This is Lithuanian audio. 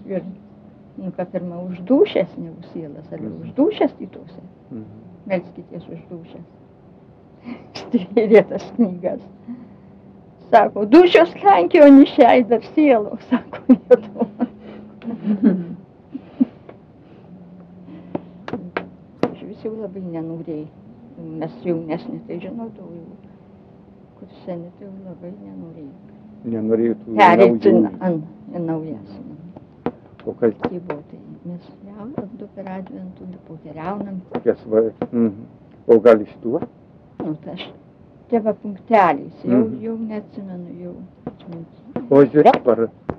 Ir, nu, kad pirma už dūšias, ne už sielas, ar už dūšias kitose. Melskitės už dūšias. Stvėrė tas knygas. Sako, dūšios Lenkijoj neišeida sielos, sako Lietuva. Aš vis jau labai nenorėjau. Mes jaunesni, tai žinodavau jau. Kur seni, tai jau labai nenorėjau. Nenorėjau tų pereiti naujų. naujas. O kas? Tai buvo, tai mes jaunam du per adventų, poteriaunam. Kokias va. O gal iš tuo? Nu, tai aš tėva punkteliais, jau neatsimenu, jau atminti. O žiūrėk, ar